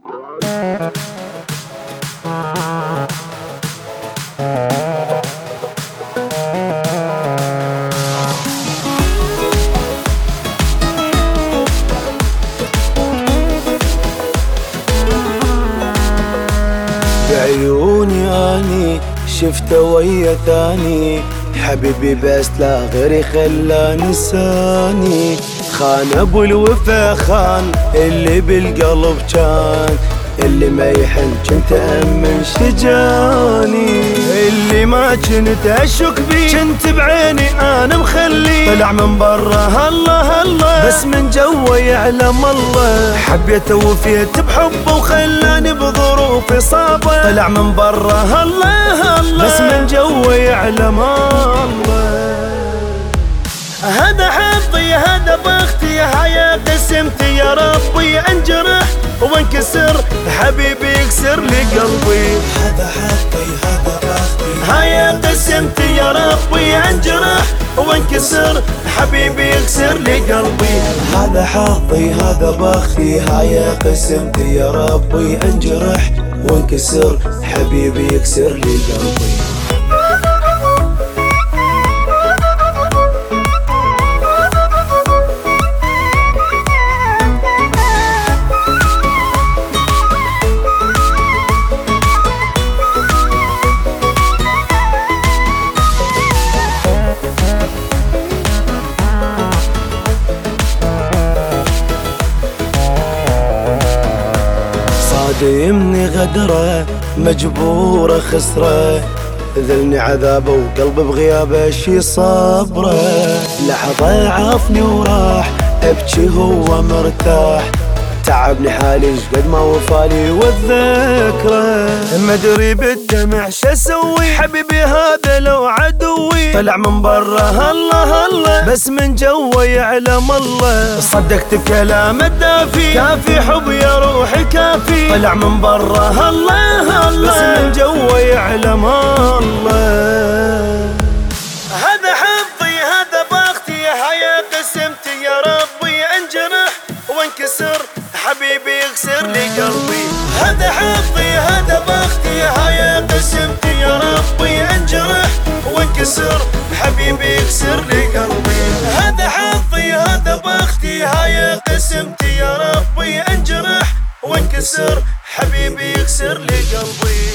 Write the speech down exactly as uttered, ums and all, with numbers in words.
بعيوني اني شفته ويا ثاني حبيبي، بس لا غيري خلى نساني. خان ابو الوفا خان اللي بالقلب كان، اللي ما يحن كنت امن شجاني، اللي ما كنت اشك بيه كنت بعيني انا مخلي. طلع من برا الله الله بس من جوا يعلم الله، حبيته وفيت بحبه وخلاني بظروفي صعبة. طلع من برا الله الله بس من جوا يعلم الله. هذا حظي هذا بختي، هيا قسمتي يا ربي، انجرح وانكسر حبيبي يكسر لي قلبي. هذا حظي هذا بختي، هيا قسمتي يا ربي، انجرح وانكسر حبيبي يكسر لي قلبي. هذا حظي هذا بختي، هيا قسمتي يا ربي، انجرح وانكسر حبيبي يكسر لي قلبي. صادمني غدره مجبوره خسره، ذلني عذابه وقلبي بغيابه شي صبره. لحظة عافني وراح ابكي هو مرتاح، تعبني حالي قد ما وفالي والذكرى. ما ادري بالدمع شسوي، حبيبي هذا لو عدوي. طلع من برا الله الله بس من جوا يعلم الله، صدقت كلام الدافي كافي حب يا روحي كافي. طلع من برا الله الله بس من جوا يعلم الله. هذا حظي هذا بختي، هيا قسمتي يا ربي، انجرح وانكسر حبيبي يكسر لي قلبي. هذا حظي هذا بختي، هيا قسمتي يا ربي، انجرح وانكسر حبيبي يكسر لي قلبي. هذا حظي هذا بختي، هيا قسمتي يا ربي، انجرح وانكسر حبيبي يكسر لي قلبي.